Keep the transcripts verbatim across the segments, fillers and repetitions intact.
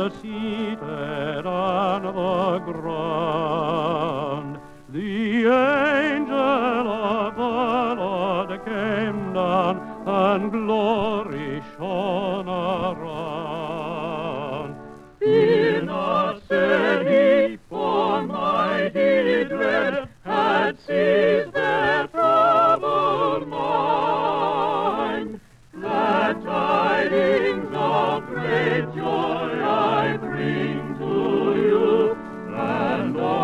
seated on the ground. The angel of the Lord came down, and glory shone around. Fear not, said he, for mighty dread had seized their troubled mind. Glad tidings of great joy I bring to you, and all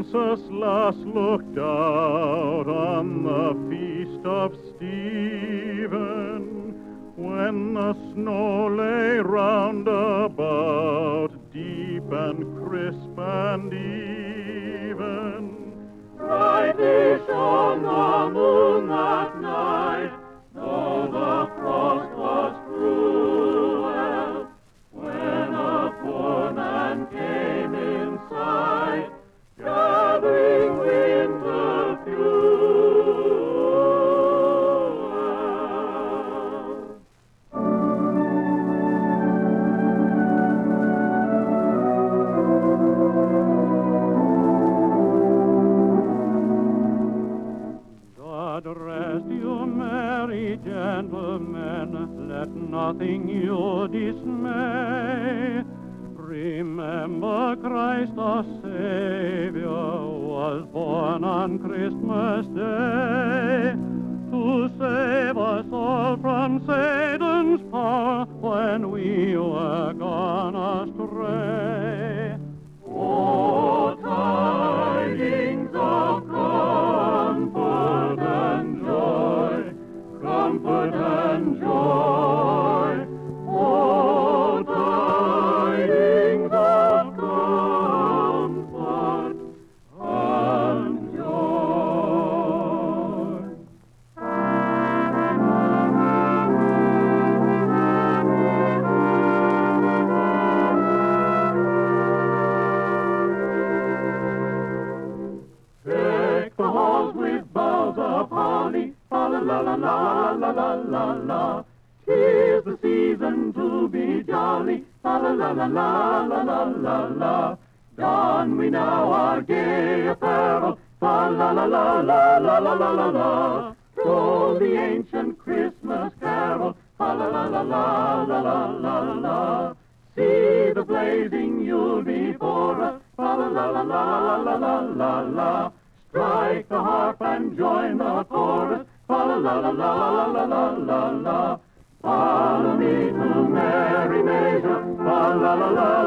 census last looked out on the feast of Stephen, when the snow lay round about, deep and crisp and even. Brightly shone the moon that night, though the frost was cruel, when a poor man came in sight, gathering winter fuel. God rest you, merry gentlemen, let nothing you dismay. Remember Christ our Savior was born on Christmas Day, to save us all from Satan's power when we were gone astray. Oh, tidings of comfort and joy, comfort and joy. Oh, tidings of comfort and joy. Deck the halls with boughs of holly, fa la la la la la la la la. 'Tis the season to be jolly, fa la la la la la la la la. Don we now our gay apparel, fa la la la la la la la la la. Troll the ancient Christmas carol, fa la la la la la la la la. See the blazing Yule before us, fa la la la la la la la la. Strike the harp and join the chorus, fa la la la la la la la la. Follow me to merry measure, fa la la la